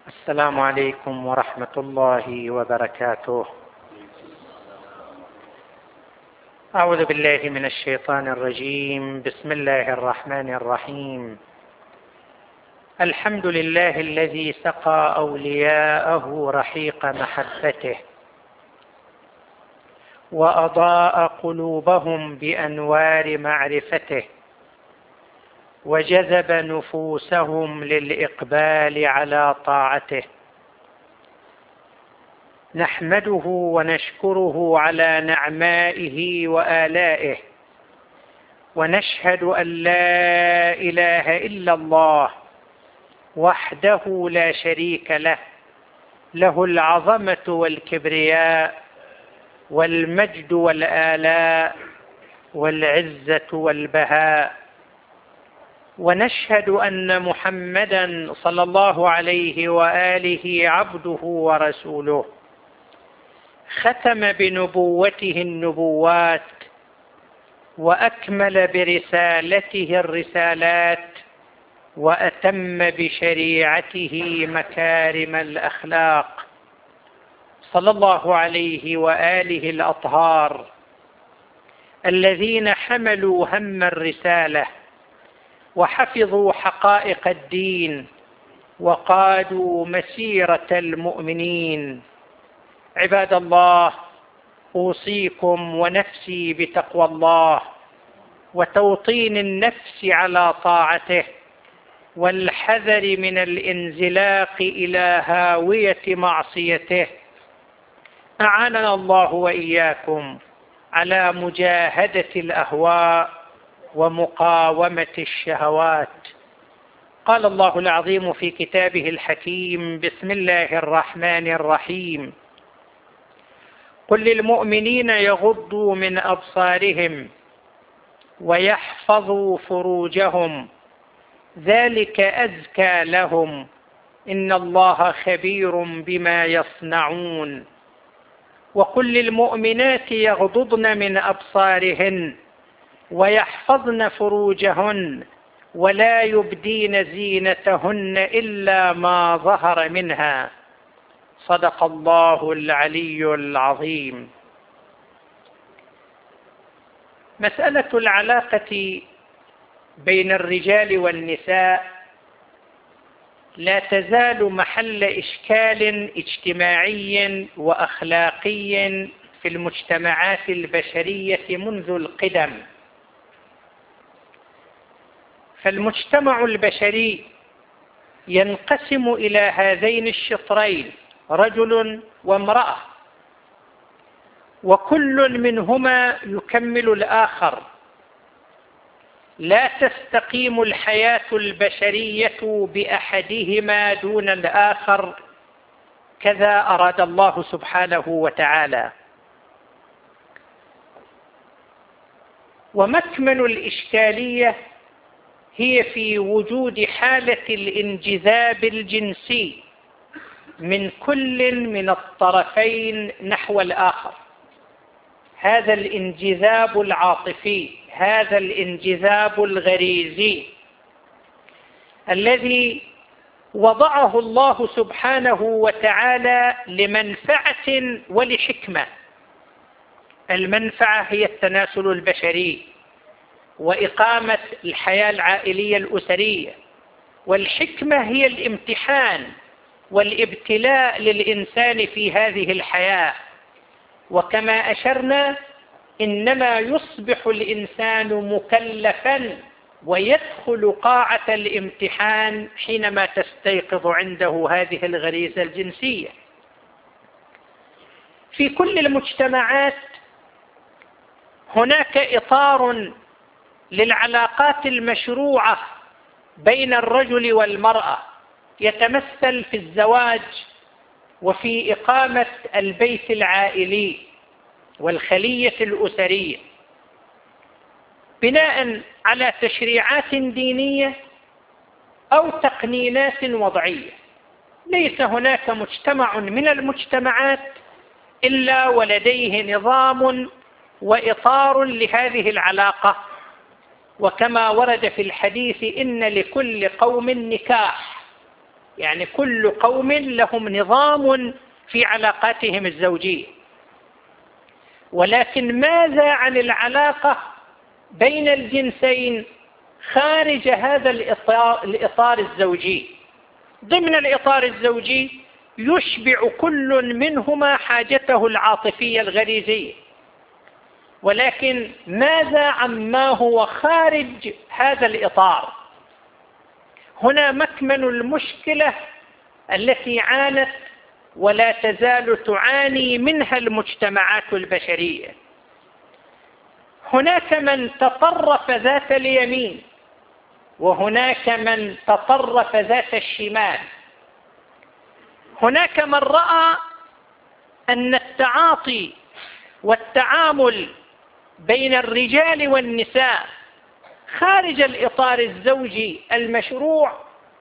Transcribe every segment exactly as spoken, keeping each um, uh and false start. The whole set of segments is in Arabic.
السلام عليكم ورحمة الله وبركاته. أعوذ بالله من الشيطان الرجيم. بسم الله الرحمن الرحيم. الحمد لله الذي سقى أولياءه رحيق محبته وأضاء قلوبهم بأنوار معرفته وجذب نفوسهم للإقبال على طاعته. نحمده ونشكره على نعمائه وآلائه، ونشهد أن لا إله إلا الله وحده لا شريك له، له العظمة والكبرياء والمجد والآلاء والعزة والبهاء. ونشهد أن محمدا صلى الله عليه وآله عبده ورسوله، ختم بنبوته النبوات وأكمل برسالته الرسالات وأتم بشريعته مكارم الأخلاق، صلى الله عليه وآله الأطهار الذين حملوا هم الرسالة وحفظوا حقائق الدين وقادوا مسيرة المؤمنين. عباد الله، أوصيكم ونفسي بتقوى الله وتوطين النفس على طاعته والحذر من الانزلاق إلى هاوية معصيته. أعاننا الله وإياكم على مجاهدة الأهواء ومقاومة الشهوات. قال الله العظيم في كتابه الحكيم: بسم الله الرحمن الرحيم. قل للمؤمنين يغضوا من أبصارهم ويحفظوا فروجهم ذلك أزكى لهم إن الله خبير بما يصنعون. وقل للمؤمنات يغضضن من أبصارهن ويحفظن فروجهن ولا يبدين زينتهن إلا ما ظهر منها. صدق الله العلي العظيم. مسألة العلاقة بين الرجال والنساء لا تزال محل إشكال اجتماعي وأخلاقي في المجتمعات البشرية منذ القدم. فالمجتمع البشري ينقسم إلى هذين الشطرين: رجل وامرأة، وكل منهما يكمل الآخر. لا تستقيم الحياة البشرية بأحدهما دون الآخر، كذا أراد الله سبحانه وتعالى. ومكمن الإشكالية هي في وجود حالة الانجذاب الجنسي من كل من الطرفين نحو الآخر. هذا الانجذاب العاطفي، هذا الانجذاب الغريزي الذي وضعه الله سبحانه وتعالى لمنفعة ولحكمة. المنفعة هي التناسل البشري وإقامة الحياة العائلية الأسرية، والحكمة هي الامتحان والابتلاء للإنسان في هذه الحياة. وكما أشرنا، إنما يصبح الإنسان مكلفا ويدخل قاعة الامتحان حينما تستيقظ عنده هذه الغريزة الجنسية. في كل المجتمعات هناك إطار للعلاقات المشروعة بين الرجل والمرأة، يتمثل في الزواج وفي إقامة البيت العائلي والخلية الأسرية بناء على تشريعات دينية أو تقنينات وضعية. ليس هناك مجتمع من المجتمعات إلا ولديه نظام وإطار لهذه العلاقة. وكما ورد في الحديث: إن لكل قوم نكاح، يعني كل قوم لهم نظام في علاقاتهم الزوجية، ولكن ماذا عن العلاقة بين الجنسين خارج هذا الإطار, الإطار الزوجي؟ ضمن الإطار الزوجي يشبع كل منهما حاجته العاطفية الغريزية، ولكن ماذا عما هو خارج هذا الإطار؟ هنا مكمن المشكلة التي عانت ولا تزال تعاني منها المجتمعات البشرية. هناك من تطرف ذات اليمين، وهناك من تطرف ذات الشمال. هناك من رأى أن التعاطي والتعامل بين الرجال والنساء خارج الإطار الزوجي المشروع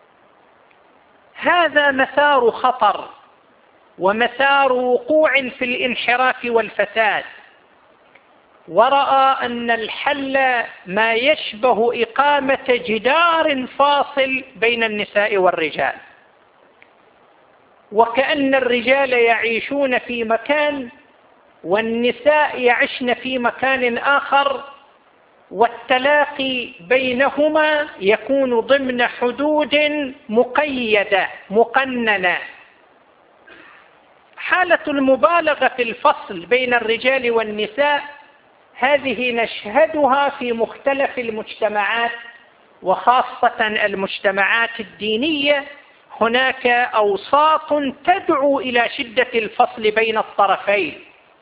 هذا مسار خطر ومسار وقوع في الانحراف والفساد، ورأى أن الحل ما يشبه إقامة جدار فاصل بين النساء والرجال، وكأن الرجال يعيشون في مكان والنساء يعشن في مكان آخر، والتلاقي بينهما يكون ضمن حدود مقيدة مقننة. حالة المبالغة في الفصل بين الرجال والنساء هذه نشهدها في مختلف المجتمعات، وخاصة المجتمعات الدينية. هناك أوساط تدعو إلى شدة الفصل بين الطرفين،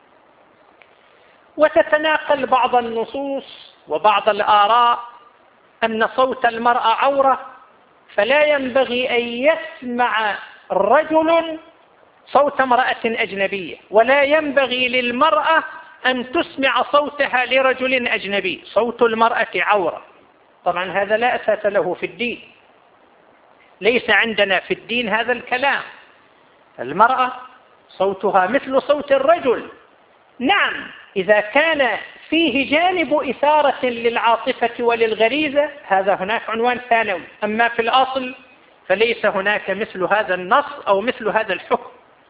وتتناقل بعض النصوص وبعض الآراء أن صوت المرأة عورة، فلا ينبغي أن يسمع رجل صوت امرأة أجنبية، ولا ينبغي للمرأة أن تسمع صوتها لرجل أجنبي. صوت المرأة عورة. طبعا هذا لا أساس له في الدين، ليس عندنا في الدين هذا الكلام. المرأة صوتها مثل صوت الرجل. نعم، إذا كان فيه جانب إثارة للعاطفة وللغريزة هذا هناك عنوان ثانوي، أما في الأصل فليس هناك مثل هذا النص أو مثل هذا الحكم.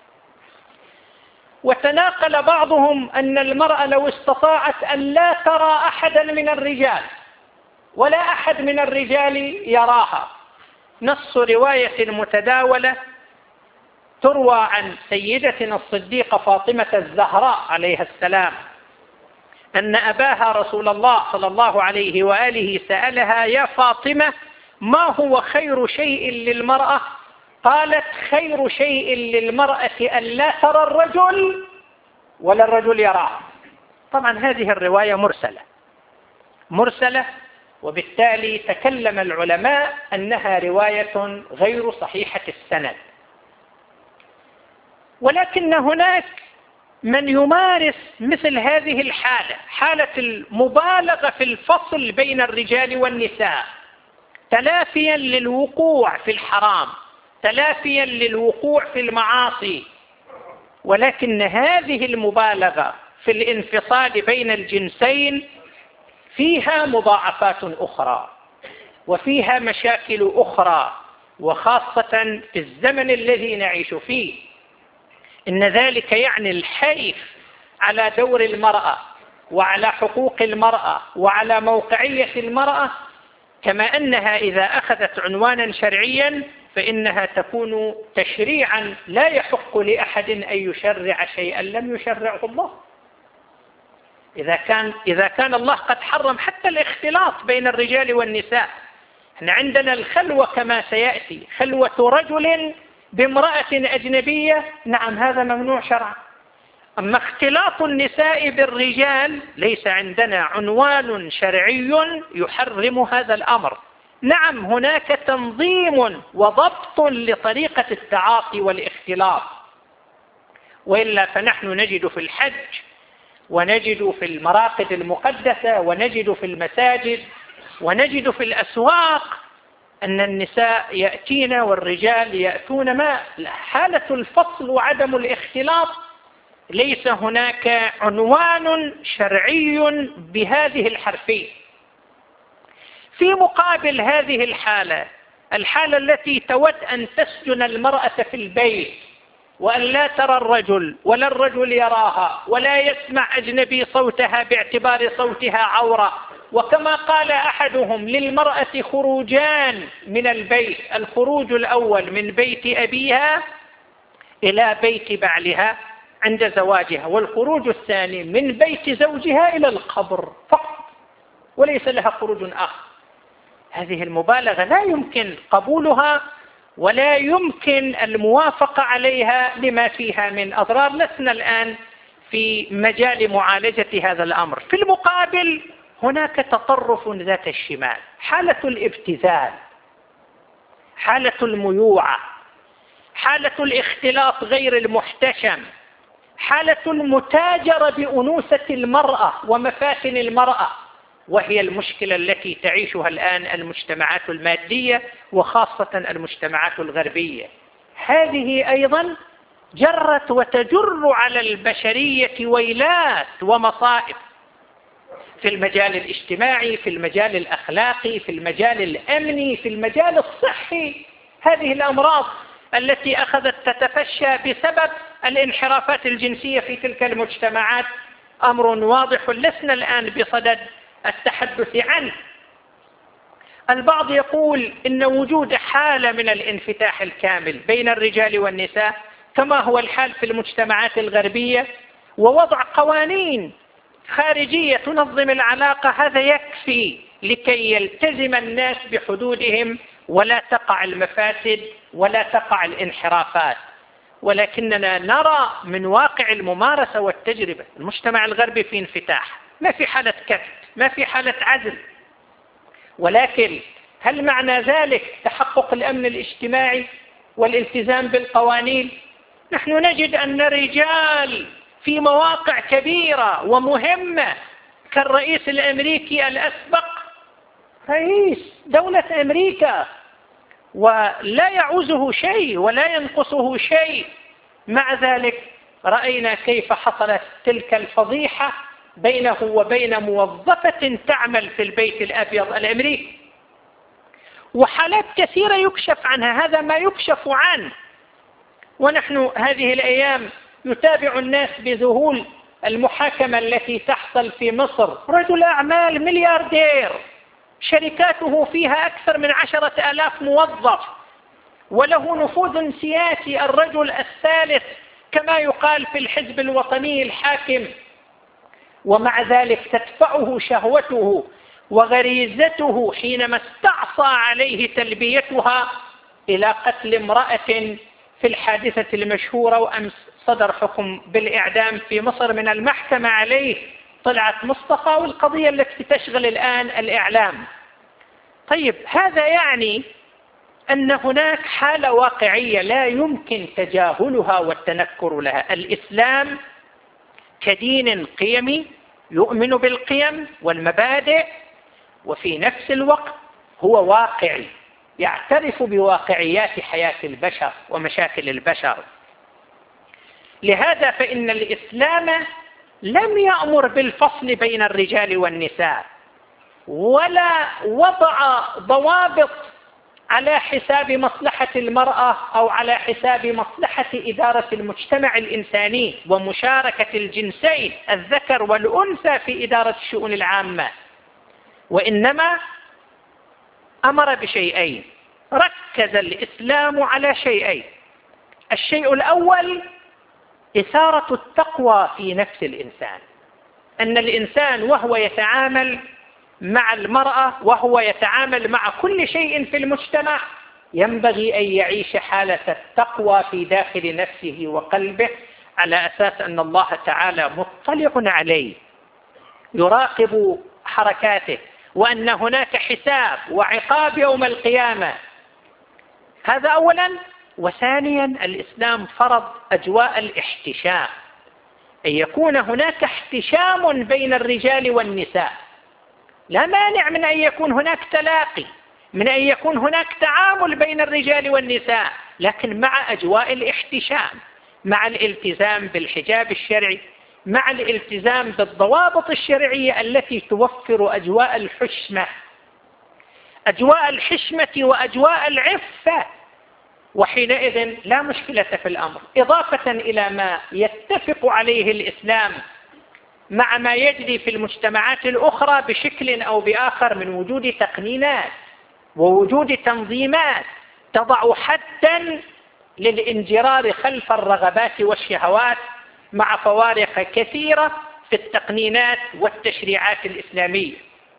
وتناقل بعضهم أن المرأة لو استطاعت أن لا ترى أحدا من الرجال ولا أحد من الرجال يراها، نص رواية متداولة تروى عن سيدتنا الصديقة فاطمة الزهراء عليها السلام أن أباها رسول الله صلى الله عليه وآله سألها: يا فاطمة، ما هو خير شيء للمرأة؟ قالت: خير شيء للمرأة أن لا ترى الرجل ولا الرجل يراها. طبعا هذه الرواية مرسلة مرسلة وبالتالي تكلم العلماء أنها رواية غير صحيحة السند. ولكن هناك من يمارس مثل هذه الحالة، حالة المبالغة في الفصل بين الرجال والنساء، تلافيا للوقوع في الحرام، تلافيا للوقوع في المعاصي. ولكن هذه المبالغة في الانفصال بين الجنسين فيها مضاعفات أخرى وفيها مشاكل أخرى، وخاصة في الزمن الذي نعيش فيه. إن ذلك يعني الحيف على دور المرأة وعلى حقوق المرأة وعلى موقعية المرأة، كما أنها إذا أخذت عنوانا شرعيا فإنها تكون تشريعا لا يحق لأحد أن يشرع شيئا لم يشرعه الله. إذا كان, إذا كان الله قد حرم حتى الاختلاط بين الرجال والنساء. احنا عندنا الخلوة كما سيأتي، خلوة رجل بامرأة أجنبية، نعم هذا ممنوع شرعا. أما اختلاط النساء بالرجال ليس عندنا عنوان شرعي يحرم هذا الأمر. نعم هناك تنظيم وضبط لطريقة التعاطي والاختلاط، وإلا فنحن نجد في الحج ونجد في المراقد المقدسة ونجد في المساجد ونجد في الأسواق أن النساء يأتين والرجال يأتون. ما حالة الفصل وعدم الاختلاط ليس هناك عنوان شرعي بهذه الحرفية. في مقابل هذه الحالة الحالة التي تود أن تسجن المرأة في البيت وأن لا ترى الرجل ولا الرجل يراها ولا يسمع أجنبي صوتها باعتبار صوتها عورة. وكما قال أحدهم للمرأة خروجان من البيت: الخروج الأول من بيت أبيها إلى بيت بعلها عند زواجها، والخروج الثاني من بيت زوجها إلى القبر فقط، وليس لها خروج آخر. هذه المبالغة لا يمكن قبولها ولا يمكن الموافقة عليها لما فيها من أضرار. لسنا الآن في مجال معالجة هذا الأمر. في المقابل هناك تطرف ذات الشمال، حالة الابتذال، حالة الميوعة، حالة الاختلاط غير المحتشم، حالة المتاجرة بأنوثة المرأة ومفاتن المرأة، وهي المشكلة التي تعيشها الآن المجتمعات المادية وخاصة المجتمعات الغربية. هذه أيضا جرت وتجر على البشرية ويلات ومصائب في المجال الاجتماعي، في المجال الأخلاقي، في المجال الأمني، في المجال الصحي. هذه الأمراض التي أخذت تتفشى بسبب الانحرافات الجنسية في تلك المجتمعات أمر واضح لسنا الآن بصدد التحدث عنه. البعض يقول إن وجود حالة من الانفتاح الكامل بين الرجال والنساء كما هو الحال في المجتمعات الغربية ووضع قوانين خارجية تنظم العلاقة، هذا يكفي لكي يلتزم الناس بحدودهم ولا تقع المفاسد ولا تقع الانحرافات. ولكننا نرى من واقع الممارسة والتجربة المجتمع الغربي في انفتاح، ما في حالة كبت، ما في حالة عزل. ولكن هل معنى ذلك تحقق الأمن الاجتماعي والالتزام بالقوانين؟ نحن نجد أن الرجال في مواقع كبيرة ومهمة كالرئيس الأمريكي الأسبق رئيس دولة أمريكا ولا يعوزه شيء ولا ينقصه شيء، مع ذلك رأينا كيف حصلت تلك الفضيحة بينه وبين موظفة تعمل في البيت الأبيض الأمريكي. وحالات كثيرة يكشف عنها، هذا ما يكشف عنه. ونحن هذه الأيام يتابع الناس بذهول المحاكمة التي تحصل في مصر، رجل أعمال ملياردير شركاته فيها أكثر من عشرة آلاف موظف وله نفوذ سياسي، الرجل الثالث كما يقال في الحزب الوطني الحاكم، ومع ذلك تدفعه شهوته وغريزته حينما استعصى عليه تلبيتها إلى قتل امرأة في الحادثة المشهورة. وأمس صدر حكم بالإعدام في مصر من المحكمة عليه، طلعت مصطفى، والقضية التي تشغل الآن الإعلام. طيب هذا يعني أن هناك حالة واقعية لا يمكن تجاهلها والتنكر لها. الإسلام كدين قيمي يؤمن بالقيم والمبادئ، وفي نفس الوقت هو واقعي يعترف بواقعيات حياة البشر ومشاكل البشر. لهذا فإن الإسلام لم يأمر بالفصل بين الرجال والنساء ولا وضع ضوابط على حساب مصلحة المرأة أو على حساب مصلحة إدارة المجتمع الإنساني ومشاركة الجنسين الذكر والأنثى في إدارة الشؤون العامة، وإنما أمر بشيئين. ركز الإسلام على شيئين: الشيء الأول إثارة التقوى في نفس الإنسان، أن الإنسان وهو يتعامل مع المرأة وهو يتعامل مع كل شيء في المجتمع ينبغي أن يعيش حالة التقوى في داخل نفسه وقلبه، على أساس أن الله تعالى مطلع عليه يراقب حركاته، وأن هناك حساب وعقاب يوم القيامة. هذا أولا. وثانيا الإسلام فرض أجواء الاحتشام، أن يكون هناك احتشام بين الرجال والنساء. لا مانع من أن يكون هناك تلاقي، من أن يكون هناك تعامل بين الرجال والنساء، لكن مع أجواء الاحتشام، مع الالتزام بالحجاب الشرعي، مع الالتزام بالضوابط الشرعية التي توفر أجواء الحشمة. أجواء الحشمة وأجواء العفة، وحينئذ لا مشكلة في الأمر. إضافة إلى ما يتفق عليه الإسلام مع ما يجري في المجتمعات الأخرى بشكل أو بآخر من وجود تقنينات ووجود تنظيمات تضع حدا للانجرار خلف الرغبات والشهوات، مع فوارق كثيرة في التقنينات والتشريعات الإسلامية.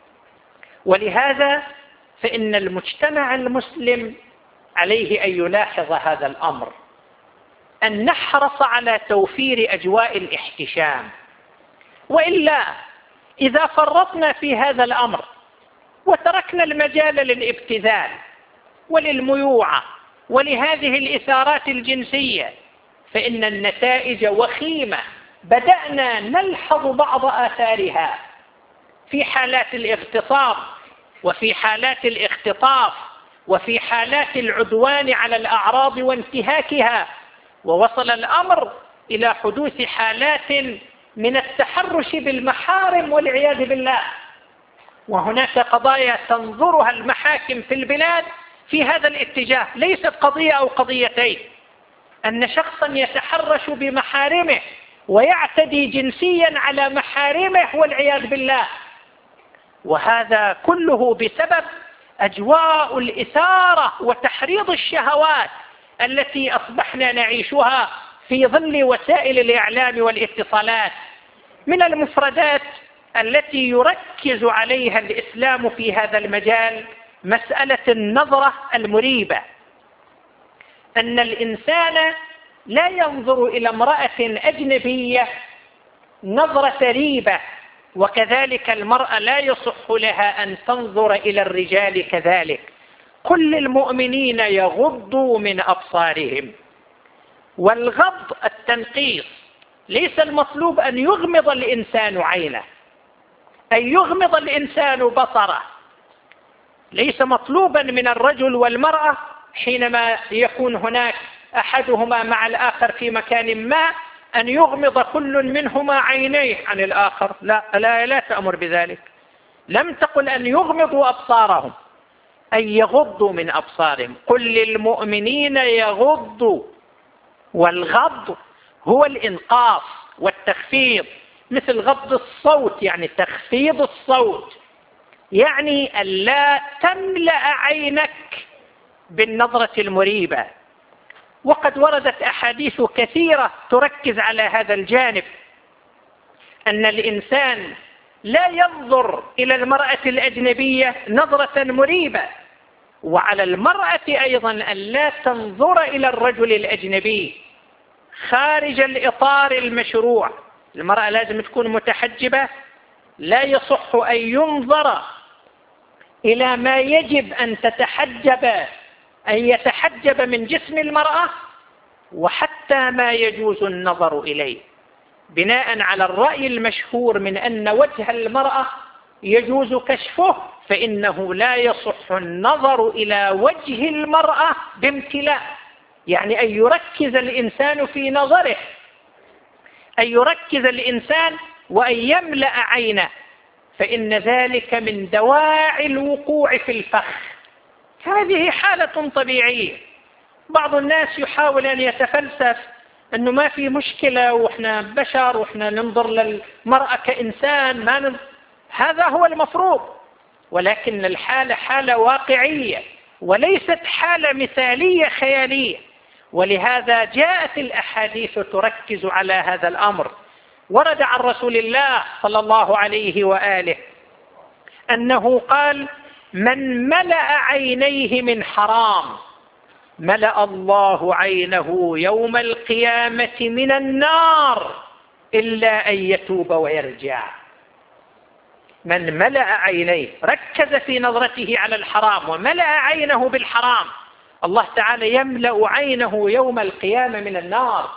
ولهذا فإن المجتمع المسلم عليه أن يلاحظ هذا الأمر، أن نحرص على توفير أجواء الاحتشام، وإلا إذا فرطنا في هذا الأمر وتركنا المجال للابتذال وللميوعة ولهذه الإثارات الجنسية فإن النتائج وخيمة بدأنا نلحظ بعض آثارها في حالات الاغتصاب وفي حالات الاختطاف وفي حالات العدوان على الأعراض وانتهاكها، ووصل الأمر إلى حدوث حالات من التحرش بالمحارم والعياذ بالله. وهناك قضايا تنظرها المحاكم في البلاد في هذا الاتجاه، ليست قضية أو قضيتين، أن شخصا يتحرش بمحارمه ويعتدي جنسيا على محارمه والعياذ بالله، وهذا كله بسبب أجواء الإثارة وتحريض الشهوات التي أصبحنا نعيشها في ظل وسائل الإعلام والاتصالات. من المفردات التي يركز عليها الإسلام في هذا المجال مسألة النظرة المريبة، أن الإنسان لا ينظر إلى امرأة أجنبية نظرة ريبة، وكذلك المرأة لا يصح لها أن تنظر إلى الرجال كذلك. كل المؤمنين يغضوا من أبصارهم، والغض التنقيص، ليس المطلوب أن يغمض الإنسان عينه، أن يغمض الإنسان بصره، ليس مطلوبا من الرجل والمرأة حينما يكون هناك أحدهما مع الآخر في مكان ما أن يغمض كل منهما عينيه عن الآخر، لا لا, لا تأمر بذلك. لم تقل أن يغمضوا أبصارهم، أن يغضوا من أبصارهم. قل للمؤمنين يغضوا، والغض هو الإنقاص والتخفيض، مثل غض الصوت يعني تخفيض الصوت، يعني ألا تملأ عينك بالنظرة المريبة. وقد وردت أحاديث كثيرة تركز على هذا الجانب، أن الإنسان لا ينظر إلى المرأة الأجنبية نظرة مريبة، وعلى المرأة أيضا أن لا تنظر إلى الرجل الأجنبي خارج الإطار المشروع. المرأة لازم تكون متحجبة، لا يصح أن ينظر إلى ما يجب أن تتحجب أن يتحجب من جسم المرأة، وحتى ما يجوز النظر إليه، بناء على الرأي المشهور من أن وجه المرأة يجوز كشفه، فإنه لا يصح النظر إلى وجه المرأة بامتلاء، يعني أن يركز الإنسان في نظره، أن يركز الإنسان وأن يملأ عينه، فإن ذلك من دواعي الوقوع في الفخ. هذه حالة طبيعية. بعض الناس يحاول أن يتفلسف أنه ما في مشكلة وإحنا بشر وإحنا ننظر للمرأة كإنسان، ما ننظر. هذا هو المفروض، ولكن الحالة حالة واقعية وليست حالة مثالية خيالية، ولهذا جاءت الأحاديث تركز على هذا الأمر. ورد عن رسول الله صلى الله عليه وآله أنه قال: من ملأ عينيه من حرام ملأ الله عينه يوم القيامة من النار إلا أن يتوب ويرجع. من ملأ عينيه، ركز في نظرته على الحرام وملأ عينه بالحرام، الله تعالى يملأ عينه يوم القيامة من النار،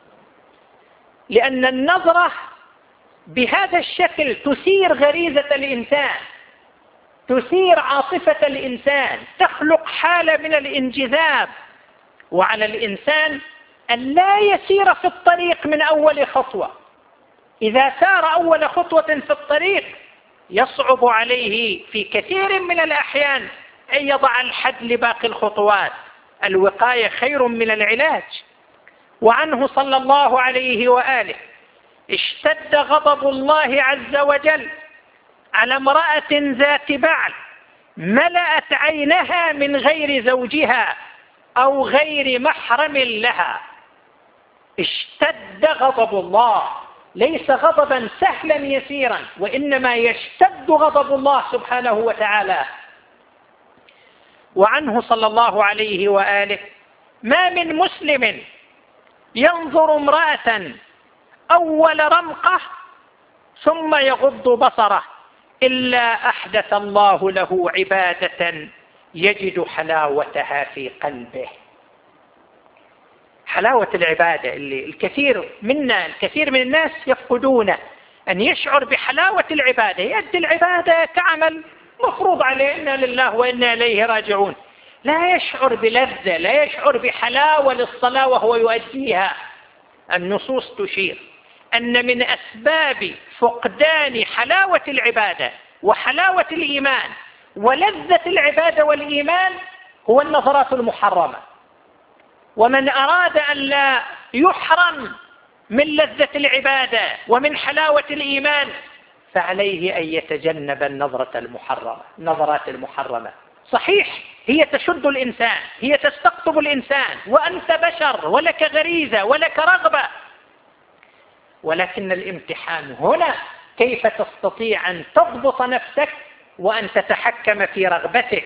لأن النظرة بهذا الشكل تثير غريزة الإنسان، تثير عاطفة الإنسان، تخلق حالة من الانجذاب. وعلى الإنسان أن لا يسير في الطريق من أول خطوة. إذا سار أول خطوة في الطريق يصعب عليه في كثير من الأحيان أن يضع الحد لباقي الخطوات. الوقاية خير من العلاج. وعنه صلى الله عليه وآله: اشتد غضب الله عز وجل على امرأة ذات بعل ملأت عينها من غير زوجها أو غير محرم لها. اشتد غضب الله، ليس غضبا سهلا يسيرا، وإنما يشتد غضب الله سبحانه وتعالى. وعنه صلى الله عليه وآله: ما من مسلم ينظر امرأة أول رمقة ثم يغض بصره إلا أحدث الله له عبادة يجد حلاوتها في قلبه. حلاوة العبادة اللي الكثير منا الكثير من الناس يفقدونه، أن يشعر بحلاوة العبادة، يؤدي العبادة كعمل مفروض عليه، إنا لله وإنا إليه راجعون، لا يشعر بلذة، لا يشعر بحلاوة للصلاة وهو يؤديها. النصوص تشير أن من أسباب فقدان حلاوة العبادة وحلاوة الإيمان ولذة العبادة والإيمان هو النظرات المحرمة. ومن أراد أن لا يحرم من لذة العبادة ومن حلاوة الإيمان فعليه أن يتجنب النظرة المحرمة النظرات المحرمة. صحيح هي تشد الإنسان، هي تستقطب الإنسان، وأنت بشر ولك غريزة ولك رغبة، ولكن الامتحان هنا كيف تستطيع أن تضبط نفسك وأن تتحكم في رغبتك.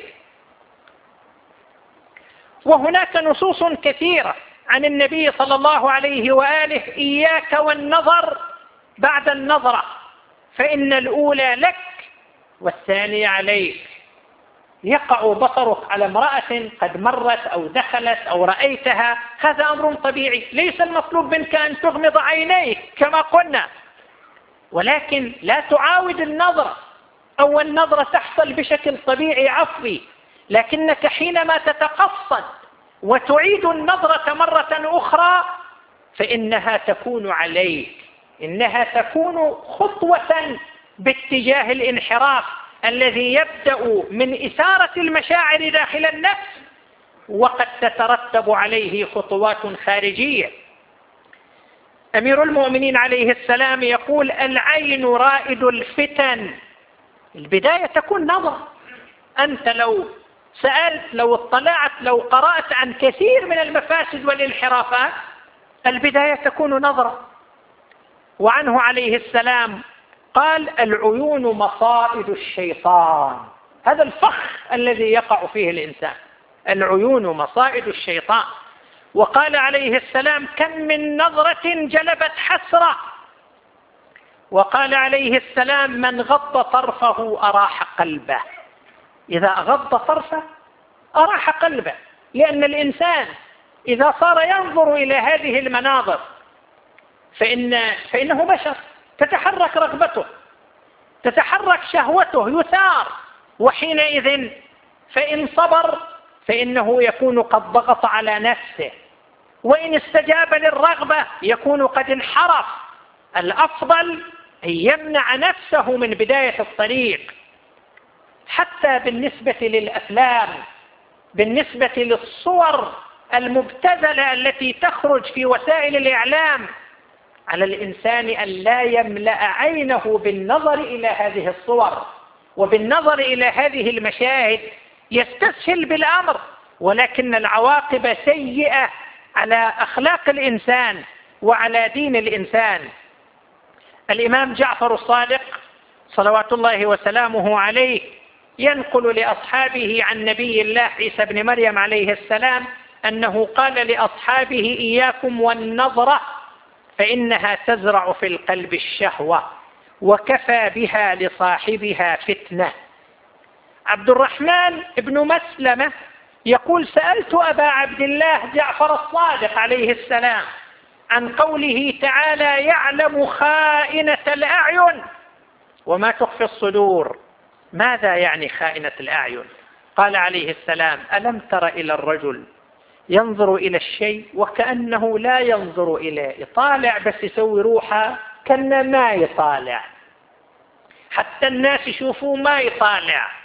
وهناك نصوص كثيرة عن النبي صلى الله عليه وآله: إياك والنظر بعد النظرة فإن الأولى لك والثانية عليك. يقع بصرك على امرأة قد مرت أو دخلت أو رأيتها، هذا أمر طبيعي، ليس المطلوب منك أن تغمض عينيك كما قلنا، ولكن لا تعاود النظرة، أو النظرة تحصل بشكل طبيعي عفوي، لكنك حينما تتقصد وتعيد النظرة مرة أخرى فإنها تكون عليك، إنها تكون خطوة باتجاه الانحراف الذي يبدأ من إثارة المشاعر داخل النفس وقد تترتب عليه خطوات خارجية. أمير المؤمنين عليه السلام يقول: العين رائد الفتن. البداية تكون نظر. أنت لو سألت، لو اطلعت، لو قرأت عن كثير من المفاسد والانحرافات، البداية تكون نظرة. وعنه عليه السلام قال: العيون مصائد الشيطان. هذا الفخ الذي يقع فيه الإنسان، العيون مصائد الشيطان. وقال عليه السلام: كم من نظرة جلبت حسرة. وقال عليه السلام: من غض طرفه أراح قلبه. إذا غض طرفه أراح قلبه، لأن الإنسان إذا صار ينظر إلى هذه المناظر فإن فإنه بشر، تتحرك رغبته، تتحرك شهوته، يثار، وحينئذ فإن صبر فإنه يكون قد ضغط على نفسه، وإن استجاب للرغبة يكون قد انحرف. الأفضل أن يمنع نفسه من بداية الطريق. حتى بالنسبة للأفلام، بالنسبة للصور المبتذلة التي تخرج في وسائل الإعلام، على الإنسان أن لا يملأ عينه بالنظر إلى هذه الصور وبالنظر إلى هذه المشاهد. يستسهل بالأمر، ولكن العواقب سيئة على أخلاق الإنسان وعلى دين الإنسان. الإمام جعفر الصادق صلوات الله وسلامه عليه ينقل لأصحابه عن نبي الله عيسى بن مريم عليه السلام أنه قال لأصحابه: إياكم والنظرة فإنها تزرع في القلب الشهوة وكفى بها لصاحبها فتنة. عبد الرحمن بن مسلمة يقول: سألت أبا عبد الله جعفر الصادق عليه السلام عن قوله تعالى: يعلم خائنة الأعين وما تخفي الصدور، ماذا يعني خائنة الأعين؟ قال عليه السلام: ألم تر إلى الرجل ينظر إلى الشيء وكأنه لا ينظر إليه، يطالع بس يسوي روحه كأنه ما يطالع، حتى الناس يشوفوه ما يطالع.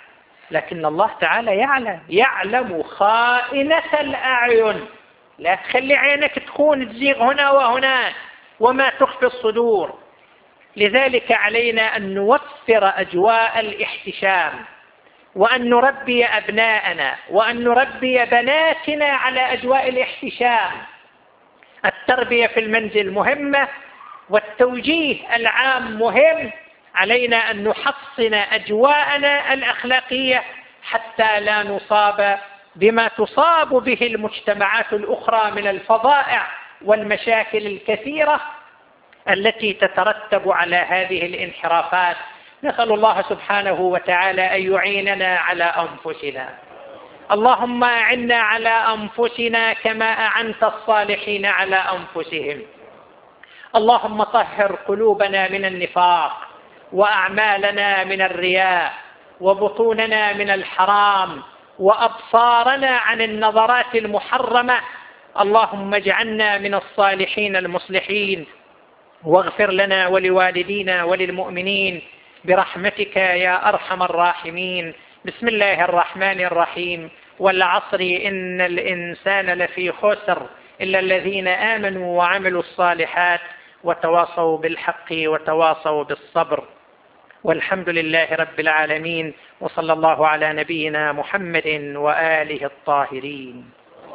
لكن الله تعالى يعلم يعلم خائنة الأعين. لا تخلي عينك تكون تزيغ هنا وهناك وما تخفي الصدور. لذلك علينا أن نوفر أجواء الاحتشام، وأن نربي أبناءنا وأن نربي بناتنا على أجواء الاحتشام. التربية في المنزل مهمة، والتوجيه العام مهم. علينا أن نحصن أجواءنا الأخلاقية حتى لا نصاب بما تصاب به المجتمعات الأخرى من الفظائع والمشاكل الكثيرة التي تترتب على هذه الانحرافات. نسأل الله سبحانه وتعالى أن يعيننا على أنفسنا. اللهم أعنا على أنفسنا كما أعنت الصالحين على أنفسهم. اللهم طهر قلوبنا من النفاق، وأعمالنا من الرياء، وبطوننا من الحرام، وأبصارنا عن النظرات المحرمة. اللهم اجعلنا من الصالحين المصلحين، واغفر لنا ولوالدينا وللمؤمنين برحمتك يا أرحم الراحمين. بسم الله الرحمن الرحيم. والعصر إن الإنسان لفي خسر إلا الذين آمنوا وعملوا الصالحات وتواصوا بالحق وتواصوا بالصبر. والحمد لله رب العالمين، وصلى الله على نبينا محمد وآله الطاهرين.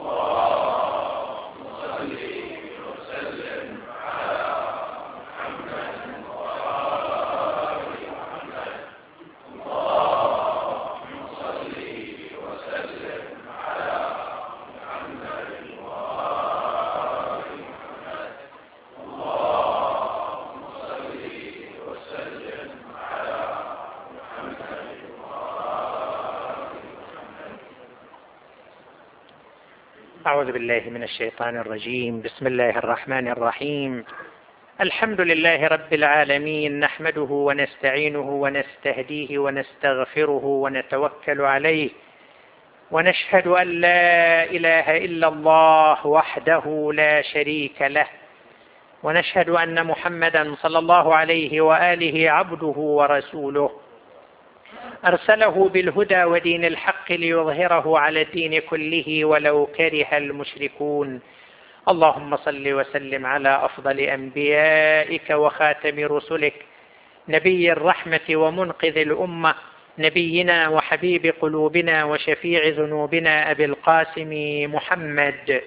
أعوذ بالله من الشيطان الرجيم. بسم الله الرحمن الرحيم. الحمد لله رب العالمين، نحمده ونستعينه ونستهديه ونستغفره ونتوكل عليه، ونشهد أن لا إله إلا الله وحده لا شريك له، ونشهد أن محمدا صلى الله عليه وآله عبده ورسوله، أرسله بالهدى ودين الحق ليظهره على الدين كله ولو كره المشركون. اللهم صل وسلم على أفضل أنبيائك وخاتم رسلك، نبي الرحمة ومنقذ الأمة، نبينا وحبيب قلوبنا وشفيع ذنوبنا أبي القاسم محمد.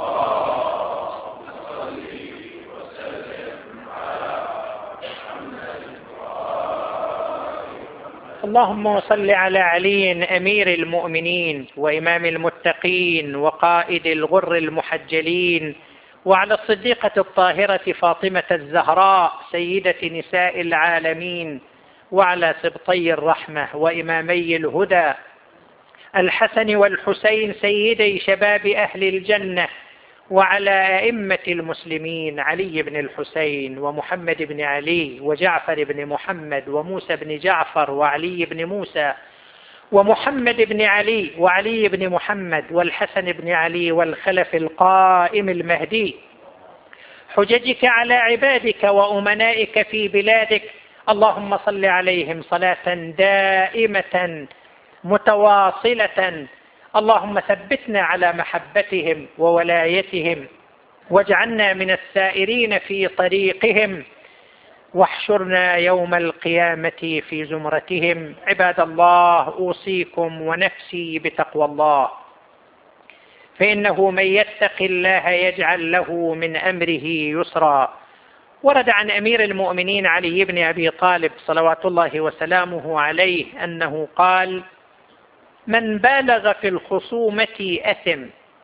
اللهم صل على علي أمير المؤمنين وإمام المتقين وقائد الغر المحجلين، وعلى الصديقة الطاهرة فاطمة الزهراء سيدة نساء العالمين، وعلى سبطي الرحمة وإمامي الهدى الحسن والحسين سيدي شباب أهل الجنة، وعلى أئمة المسلمين علي بن الحسين ومحمد بن علي وجعفر بن محمد وموسى بن جعفر وعلي بن موسى ومحمد بن علي وعلي بن محمد والحسن بن علي والخلف القائم المهدي، حججك على عبادك وأمنائك في بلادك. اللهم صل عليهم صلاة دائمة متواصلة. اللهم ثبتنا على محبتهم وولايتهم، واجعلنا من السائرين في طريقهم، واحشرنا يوم القيامة في زمرتهم. عباد الله، أوصيكم ونفسي بتقوى الله، فإنه من يتق الله يجعل له من أمره يسرا. ورد عن أمير المؤمنين علي بن أبي طالب صلوات الله وسلامه عليه أنه قال: من بالغ في الخصومة أثم،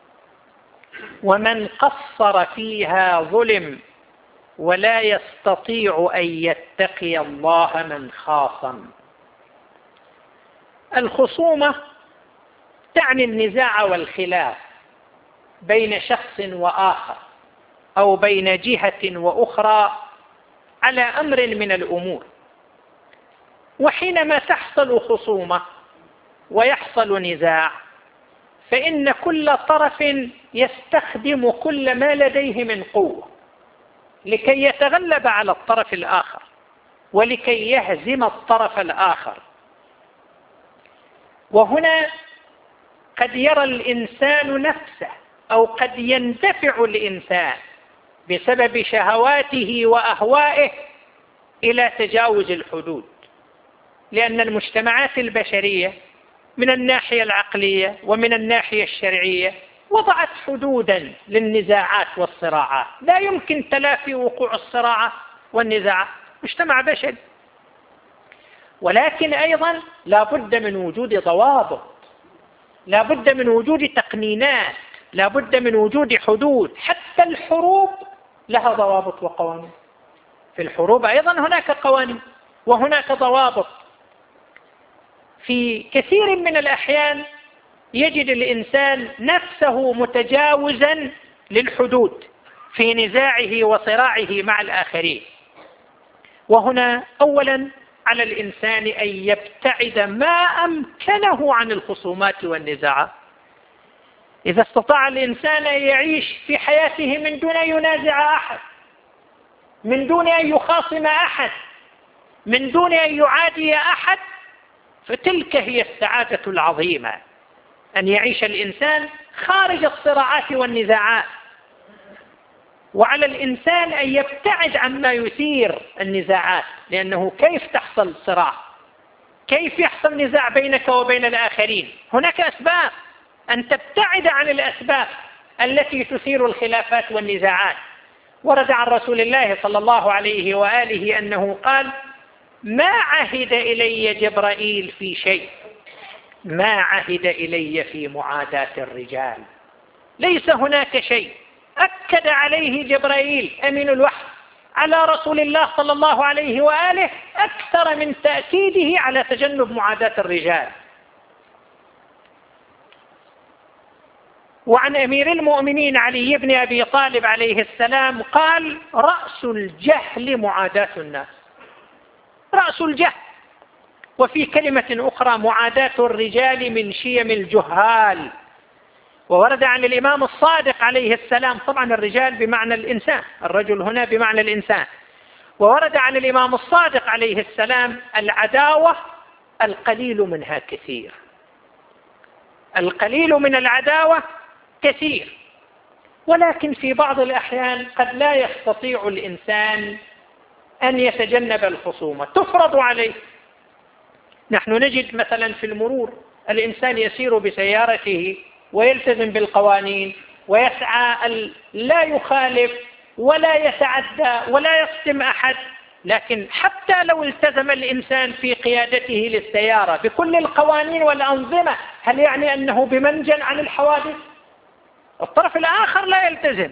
ومن قصر فيها ظلم، ولا يستطيع أن يتقي الله من خاصم. الخصومة تعني النزاع والخلاف بين شخص وآخر أو بين جهة وأخرى على أمر من الأمور. وحينما تحصل خصومة ويحصل نزاع، فإن كل طرف يستخدم كل ما لديه من قوة لكي يتغلب على الطرف الآخر ولكي يهزم الطرف الآخر. وهنا قد يرى الإنسان نفسه أو قد يندفع الإنسان بسبب شهواته وأهوائه إلى تجاوز الحدود، لأن المجتمعات البشرية من الناحية العقلية ومن الناحية الشرعية وضعت حدودا للنزاعات والصراعات، لا يمكن تلافي وقوع الصراعات والنزاعات، مجتمع بشري. ولكن أيضا لا بد من وجود ضوابط، لا بد من وجود تقنينات، لا بد من وجود حدود. حتى الحروب لها ضوابط وقوانين، في الحروب أيضا هناك قوانين وهناك ضوابط. في كثير من الأحيان يجد الإنسان نفسه متجاوزا للحدود في نزاعه وصراعه مع الآخرين. وهنا أولا على الإنسان أن يبتعد ما أمكنه عن الخصومات والنزاعات. إذا استطاع الإنسان أن يعيش في حياته من دون أن ينازع أحد، من دون أن يخاصم أحد، من دون أن يعادي أحد، فتلك هي السعادة العظيمة، أن يعيش الإنسان خارج الصراعات والنزاعات. وعلى الإنسان أن يبتعد عما يثير النزاعات، لأنه كيف تحصل صراع؟ كيف يحصل نزاع بينك وبين الآخرين؟ هناك أسباب، أن تبتعد عن الأسباب التي تثير الخلافات والنزاعات. ورد عن رسول الله صلى الله عليه وآله أنه قال: ما عهد إلي جبرائيل في شيء ما عهد إلي في معاداة الرجال. ليس هناك شيء أكد عليه جبرائيل أمين الوحي على رسول الله صلى الله عليه وآله أكثر من تأكيده على تجنب معاداة الرجال. وعن أمير المؤمنين علي بن أبي طالب عليه السلام قال: رأس الجهل معاداة الناس، رأس الجهل. وفي كلمة أخرى: معاداة الرجال من شيم الجهال. وورد عن الإمام الصادق عليه السلام، طبعا الرجال بمعنى الإنسان، الرجل هنا بمعنى الإنسان. وورد عن الإمام الصادق عليه السلام: العداوة القليل منها كثير، القليل من العداوة كثير. ولكن في بعض الأحيان قد لا يستطيع الإنسان أن يتجنب الخصومة، تفرض عليه. نحن نجد مثلا في المرور الإنسان يسير بسيارته ويلتزم بالقوانين ويسعى لا يخالف ولا يتعدى ولا يصدم أحد، لكن حتى لو التزم الإنسان في قيادته للسيارة بكل القوانين والأنظمة، هل يعني أنه بمنجى عن الحوادث؟ الطرف الآخر لا يلتزم.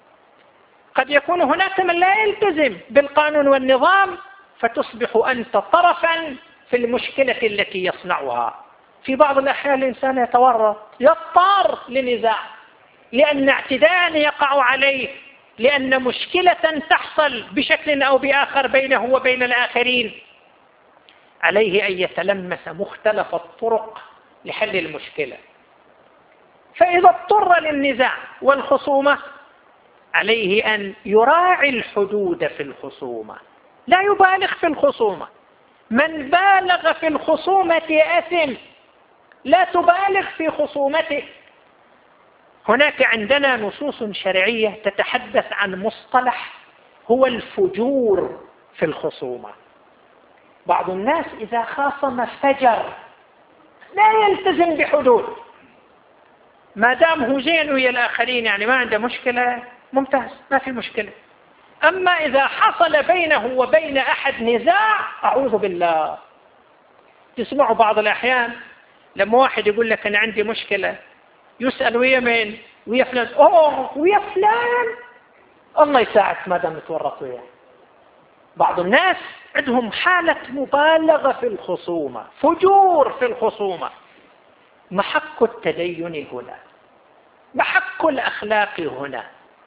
قد يكون هناك من لا يلتزم بالقانون والنظام، فتصبح أنت طرفا في المشكلة التي يصنعها. في بعض الأحيان الإنسان يتورط، يضطر لنزاع، لأن اعتداء يقع عليه، لأن مشكلة تحصل بشكل أو بآخر بينه وبين الآخرين. عليه أن يتلمس مختلف الطرق لحل المشكلة. فإذا اضطر للنزاع والخصومة عليه أن يراعي الحدود في الخصومة، لا يبالغ في الخصومة. من بالغ في الخصومة أثم، لا تبالغ في خصومته. هناك عندنا نصوص شرعية تتحدث عن مصطلح هو الفجور في الخصومة. بعض الناس إذا خاصم فجر، لا يلتزم بحدود، ما دام هو زين ويا الآخرين يعني ما عنده مشكلة، ممتاز، ما في مشكلة. أما إذا حصل بينه وبين أحد نزاع، أعوذ بالله. تسمعوا بعض الأحيان لما واحد يقول لك أنا عندي مشكلة، يسأل ويا مين؟ ويا فلان. أوه ويا فلان، الله يساعدك ما دام تورط وياه. بعض الناس عندهم حالة مبالغة في الخصومة، فجور في الخصومة. محك التدين هنا، محك الأخلاق هنا.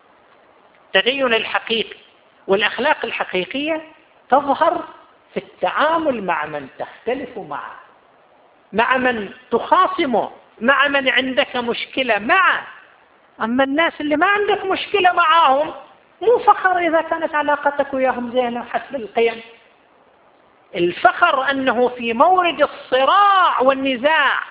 التدين الحقيقي والأخلاق الحقيقية تظهر في التعامل مع من تختلف معه، مع من تخاصمه، مع من عندك مشكلة معه. أما الناس اللي ما عندك مشكلة معهم، مو فخر إذا كانت علاقتك وياهم زينة حسب القيم. الفخر أنه في مورد الصراع والنزاع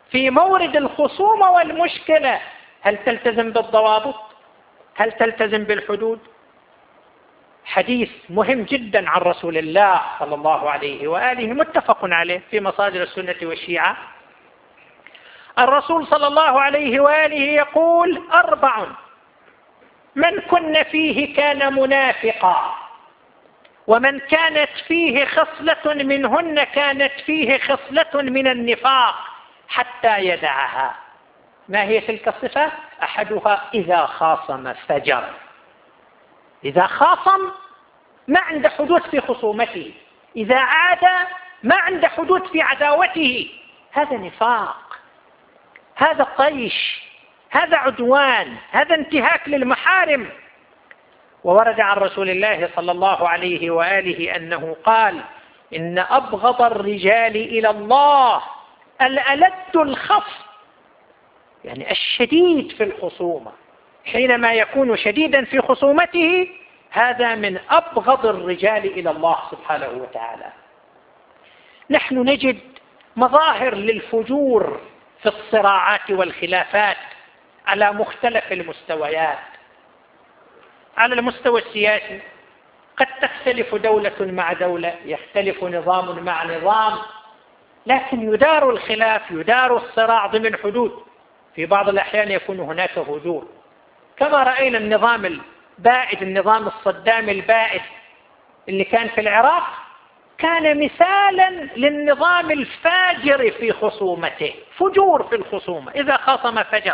في مورد الخصومة والمشكلة هل تلتزم بالضوابط؟ هل تلتزم بالحدود؟ حديث مهم جدا عن رسول الله صلى الله عليه وآله متفق عليه في مصادر السنة والشيعة. الرسول صلى الله عليه وآله يقول: أربع من كن فيه كان منافقا، ومن كانت فيه خصلة منهن كانت فيه خصلة من النفاق حتى يدعها. ما هي تلك الصفة؟ أحدها إذا خاصم فجر. إذا خاصم ما عند حدود في خصومته، إذا عاد ما عند حدود في عداوته. هذا نفاق، هذا طيش، هذا عدوان، هذا انتهاك للمحارم. وورد عن رسول الله صلى الله عليه وآله أنه قال: إن أبغض الرجال إلى الله الألد الخصم، يعني الشديد في الخصومة. حينما يكون شديدا في خصومته هذا من أبغض الرجال إلى الله سبحانه وتعالى. نحن نجد مظاهر للفجور في الصراعات والخلافات على مختلف المستويات. على المستوى السياسي قد تختلف دولة مع دولة، يختلف نظام مع نظام، لكن يدار الخلاف، يدار الصراع ضمن حدود. في بعض الأحيان يكون هناك هجوم، كما رأينا النظام البائد، النظام الصدامي البائد اللي كان في العراق، كان مثالا للنظام الفاجر في خصومته، فجور في الخصومة. إذا خاصم فجر،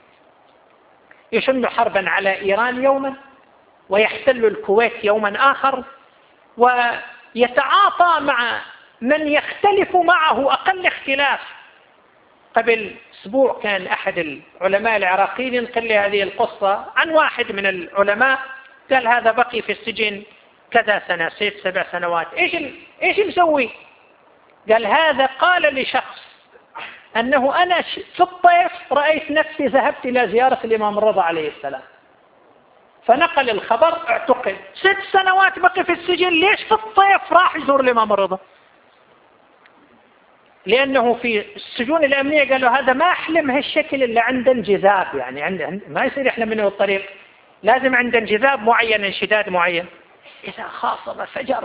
يشن حربا على إيران يوما ويحتل الكويت يوما آخر، ويتعاطى مع من يختلف معه أقل اختلاف. قبل أسبوع كان أحد العلماء العراقيين ينقل لي هذه القصة عن واحد من العلماء، قال: هذا بقي في السجن كذا سنة، ست سبع سنوات، إيش إيش مسوي؟ قال: هذا قال لشخص أنه أنا في الطيف رأيت نفسي ذهبت إلى زيارة الإمام الرضا عليه السلام، فنقل الخبر، اعتقل، ست سنوات بقي في السجن، ليش في الطيف راح يزور الإمام الرضا؟ لأنه في السجون الأمنية قالوا هذا ما أحلم هالشكل إلا عند انجذاب، يعني عند ما يصير يحلم منه الطريق، لازم عند انجذاب معين، انشداد معين. إذا خاصم فجر.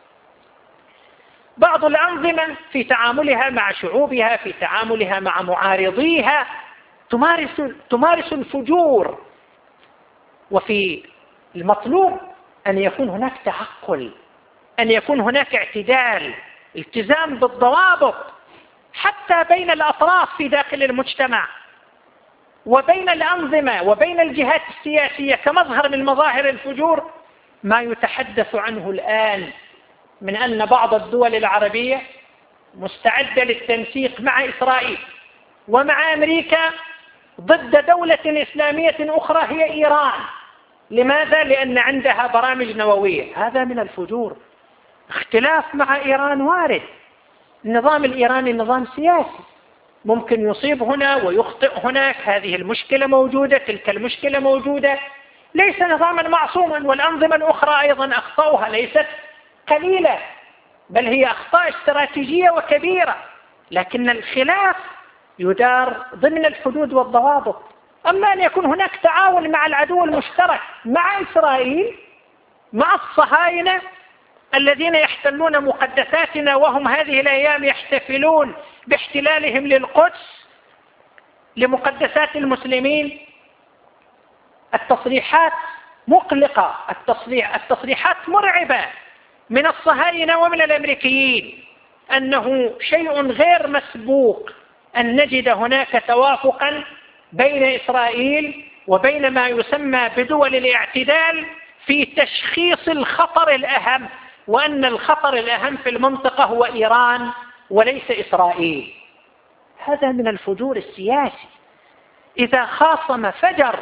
بعض الأنظمة في تعاملها مع شعوبها، في تعاملها مع معارضيها، تمارس تمارس الفجور. وفي المطلوب أن يكون هناك تعقل، أن يكون هناك اعتدال، التزام بالضوابط، حتى بين الأطراف في داخل المجتمع، وبين الأنظمة وبين الجهات السياسية كمظهر من مظاهر الفجور. ما يتحدث عنه الآن من أن بعض الدول العربية مستعدة للتنسيق مع إسرائيل ومع أمريكا ضد دولة إسلامية أخرى هي إيران. لماذا؟ لأن عندها برامج نووية. هذا من الفجور. اختلاف مع إيران وارد، النظام الإيراني نظام سياسي، ممكن يصيب هنا ويخطئ هناك، هذه المشكلة موجودة، تلك المشكلة موجودة، ليس نظاما معصوما. والأنظمة الأخرى أيضا أخطأها ليست قليلة، بل هي أخطاء استراتيجية وكبيرة، لكن الخلاف يدار ضمن الحدود والضوابط. أما أن يكون هناك تعاون مع العدو المشترك، مع إسرائيل، مع الصهاينة الذين يحتلون مقدساتنا، وهم هذه الأيام يحتفلون باحتلالهم للقدس، لمقدسات المسلمين. التصريحات مقلقة، التصريح التصريحات مرعبة من الصهاينة ومن الأمريكيين، أنه شيء غير مسبوق أن نجد هناك توافقا بين إسرائيل وبين ما يسمى بدول الاعتدال في تشخيص الخطر الأهم، وأن الخطر الأهم في المنطقة هو إيران وليس إسرائيل. هذا من الفجور السياسي. إذا خاصم فجر.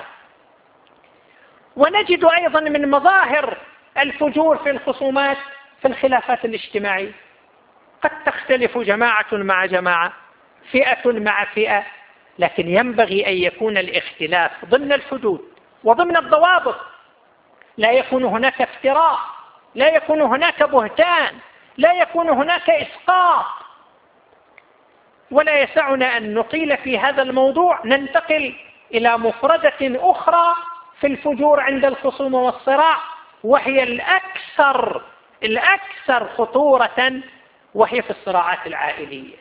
ونجد أيضا من مظاهر الفجور في الخصومات في الخلافات الاجتماعية، قد تختلف جماعة مع جماعة، فئة مع فئة، لكن ينبغي أن يكون الاختلاف ضمن الحدود وضمن الضوابط. لا يكون هناك افتراء، لا يكون هناك بهتان، لا يكون هناك إسقاط. ولا يسعنا أن نطيل في هذا الموضوع. ننتقل إلى مفردة أخرى في الفجور عند الخصوم والصراع، وهي الأكثر الأكثر خطورة، وهي في الصراعات العائلية.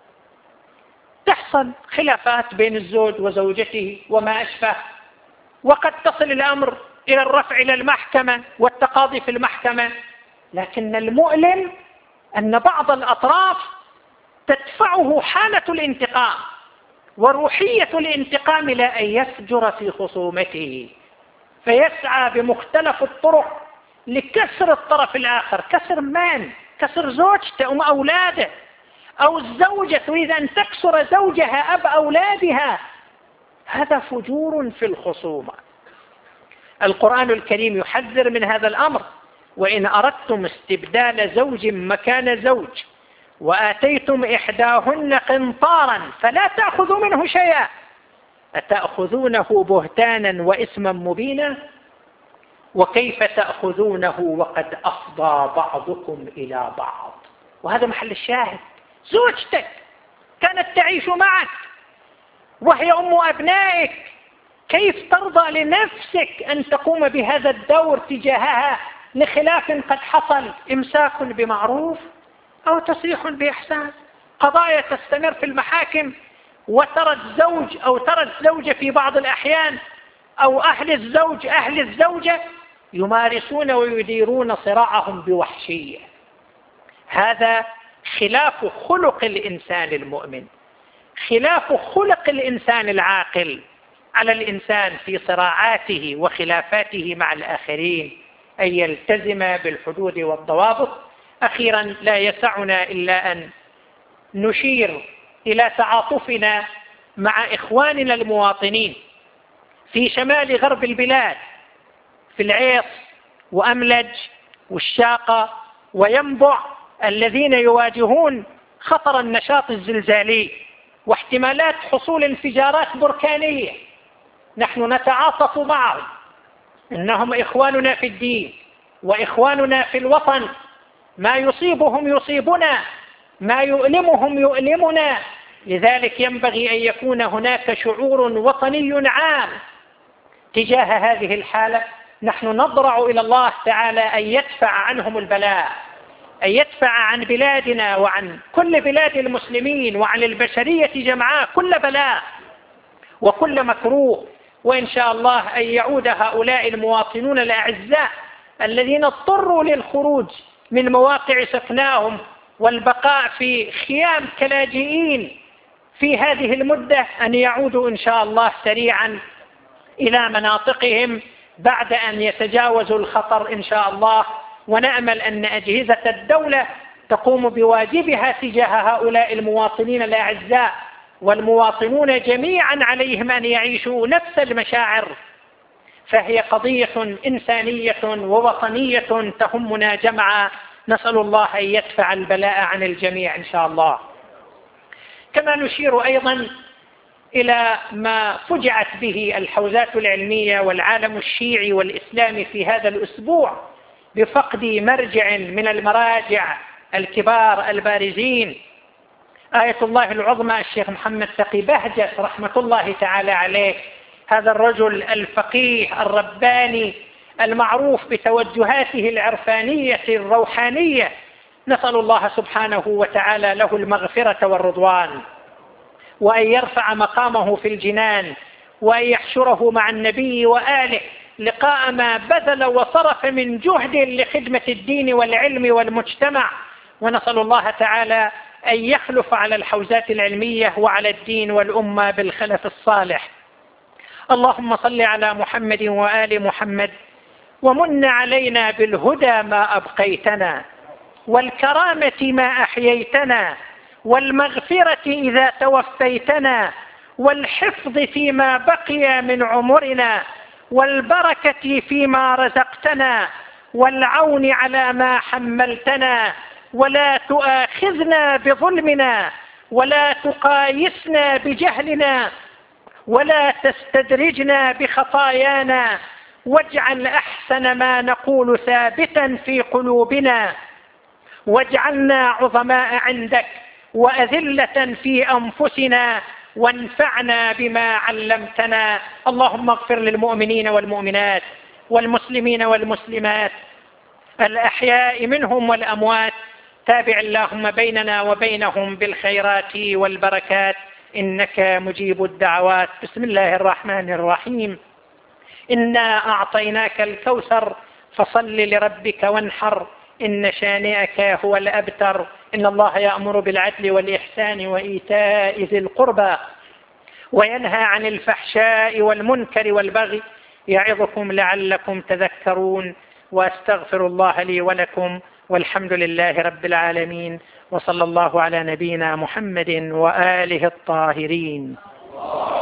تحصل خلافات بين الزوج وزوجته وما أشبه، وقد تصل الأمر إلى الرفع إلى المحكمة والتقاضي في المحكمة، لكن المؤلم أن بعض الأطراف تدفعه حالة الانتقام وروحية الانتقام إلى أن يفجر في خصومته، فيسعى بمختلف الطرق لكسر الطرف الآخر. كسر من؟ كسر زوجته أم أولاده، أو الزوجة تريد أن تكسر زوجها أب أولادها. هذا فجور في الخصومة. القرآن الكريم يحذر من هذا الأمر: وإن أردتم استبدال زوج مكان زوج وآتيتم إحداهن قنطارا فلا تأخذوا منه شيئا أتأخذونه بهتانا وإثما مبينا وكيف تأخذونه وقد أفضى بعضكم إلى بعض. وهذا محل الشاهد. زوجتك كانت تعيش معك وهي أم أبنائك، كيف ترضى لنفسك أن تقوم بهذا الدور تجاهها لخلاف قد حصل؟ إمساك بمعروف أو تصريح بإحسان. قضايا تستمر في المحاكم، وترى الزوج أو ترى الزوجة في بعض الأحيان أو أهل الزوج أهل الزوجة يمارسون ويديرون صراعهم بوحشية. هذا خلاف خلق الإنسان المؤمن، خلاف خلق الإنسان العاقل. على الإنسان في صراعاته وخلافاته مع الآخرين أن يلتزم بالحدود والضوابط. أخيرا، لا يسعنا إلا أن نشير إلى تعاطفنا مع إخواننا المواطنين في شمال غرب البلاد، في العيص وأملج والشاقة وينبع، الذين يواجهون خطر النشاط الزلزالي واحتمالات حصول انفجارات بركانية. نحن نتعاطف معهم، إنهم إخواننا في الدين وإخواننا في الوطن. ما يصيبهم يصيبنا، ما يؤلمهم يؤلمنا. لذلك ينبغي أن يكون هناك شعور وطني عام تجاه هذه الحالة. نحن نضرع إلى الله تعالى أن يدفع عنهم البلاء، أن يدفع عن بلادنا وعن كل بلاد المسلمين وعن البشرية جمعاء كل بلاء وكل مكروه، وإن شاء الله أن يعود هؤلاء المواطنون الأعزاء الذين اضطروا للخروج من مواقع سكناهم والبقاء في خيام كلاجئين في هذه المدة، أن يعودوا إن شاء الله سريعا إلى مناطقهم بعد أن يتجاوزوا الخطر إن شاء الله. ونأمل أن أجهزة الدولة تقوم بواجبها تجاه هؤلاء المواطنين الأعزاء، والمواطنون جميعا عليهم أن يعيشوا نفس المشاعر، فهي قضية إنسانية ووطنية تهمنا جمعا. نسأل الله أن يدفع البلاء عن الجميع إن شاء الله. كما نشير أيضا إلى ما فجعت به الحوزات العلمية والعالم الشيعي والإسلامي في هذا الأسبوع بفقد مرجع من المراجع الكبار البارزين، آية الله العظمى الشيخ محمد تقي بهجت رحمة الله تعالى عليه. هذا الرجل الفقيه الرباني المعروف بتوجهاته العرفانية الروحانية، نسأل الله سبحانه وتعالى له المغفرة والرضوان، وأن يرفع مقامه في الجنان، وأن يحشره مع النبي وآله لقاء ما بذل وصرف من جهد لخدمة الدين والعلم والمجتمع. ونسأل الله تعالى أن يخلف على الحوزات العلمية وعلى الدين والأمة بالخلف الصالح. اللهم صل على محمد وآل محمد، ومن علينا بالهدى ما أبقيتنا، والكرامة ما أحييتنا، والمغفرة إذا توفيتنا، والحفظ فيما بقي من عمرنا، والبركة فيما رزقتنا، والعون على ما حملتنا، ولا تؤاخذنا بظلمنا، ولا تقايسنا بجهلنا، ولا تستدرجنا بخطايانا، واجعل أحسن ما نقول ثابتا في قلوبنا، واجعلنا عظماء عندك، وأذلة في أنفسنا، وانفعنا بما علمتنا. اللهم اغفر للمؤمنين والمؤمنات والمسلمين والمسلمات الأحياء منهم والأموات. تابع اللهم بيننا وبينهم بالخيرات والبركات، إنك مجيب الدعوات. بسم الله الرحمن الرحيم. إنا أعطيناك الكوثر فصل لربك وانحر، إن شانئك هو الأبتر. إن الله يأمر بالعدل والإحسان وإيتاء ذي القربى وينهى عن الفحشاء والمنكر والبغي، يعظكم لعلكم تذكرون. وأستغفر الله لي ولكم، والحمد لله رب العالمين، وصلى الله على نبينا محمد وآله الطاهرين.